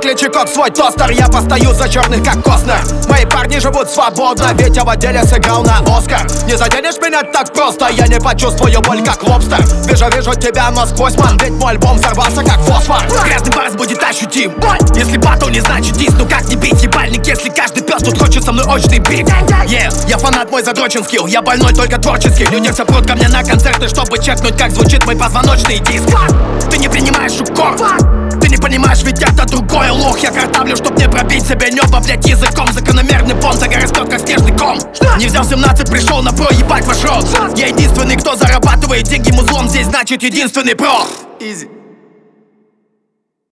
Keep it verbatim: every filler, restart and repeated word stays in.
Выключи кок свой тостер, я постою за черных как Костнер. Мои парни живут свободно, ведь я в отделе сыграл на Оскар. Не заденешь меня так просто, я не почувствую боль как лобстер. Вижу, вижу тебя насквозь, ман, ведь мой альбом взорвался как фосфор. Грязный барс будет ощутим, если батл не значит дис. Ну как не бить ебальник, если каждый пес тут хочет со мной очный бит. Yeah, я фанат, мой задрочен скилл, я больной только творческий. Люди все прут ко мне на концерты, чтобы чекнуть, как звучит мой позвоночный диск. Ты не принимаешь укор, ты не понимаешь, ведь это другой лох. Я картавлю, чтоб не пробить себе небо, блять, языком. Закономерный фон загорастет, как снежный ком. Не взял семнадцать, пришел на про, ебать ваш рот. Я единственный, кто зарабатывает деньги музлом, здесь значит единственный про. Easy.